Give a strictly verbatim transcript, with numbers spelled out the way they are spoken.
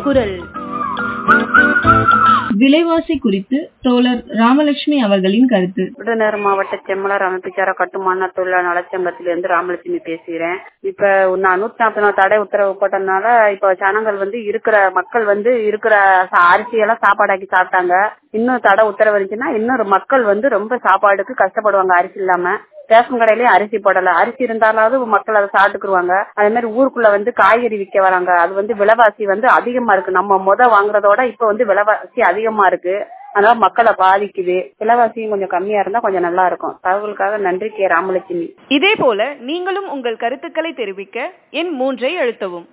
குரல். விலைவாசி குறித்து தோழர் ராமலட்சுமி அவர்களின் கருத்து. விருதுநகர் மாவட்ட செம்மலர் அமைப்புச்சார கட்டுமான தொழிலாளர் நலச்சங்கத்திலிருந்து ராமலட்சுமி பேசுகிறேன். இப்ப நான் நூத்தி நாற்பது நாள் தடை உத்தரவு போட்டதுனால இப்ப ஜனங்கள் வந்து இருக்கிற மக்கள் வந்து இருக்கிற அரிசியெல்லாம் சாப்பாடாக்கி சாப்பிட்டாங்க. இன்னும் தடை உத்தரவு இருந்துச்சுன்னா இன்னொரு மக்கள் வந்து ரொம்ப சாப்பாடுக்கு கஷ்டப்படுவாங்க. அரிசி இல்லாம ரேஷன் கடையிலயும் அரிசி போடல. அரிசி இருந்தாலாவது மக்கள் அதை சாப்பிட்டுக்குருவாங்க. அதே மாதிரி ஊருக்குள்ள வந்து காய்கறி விற்க வராங்க. அது வந்து விலைவாசி வந்து அதிகமா இருக்கு. நம்ம முத வாங்குறதோட இப்ப வந்து விலைவாசி அதிகமா இருக்கு. அதனால மக்களை பாதிக்குது. விலைவாசியும் கொஞ்சம் கம்மியா இருந்தா கொஞ்சம் நல்லா இருக்கும். தகவலுக்காக நன்றி கே ராமலட்சுமி. இதே போல நீங்களும் உங்கள் கருத்துக்களை தெரிவிக்க எண் மூன்றை அழுத்தவும்.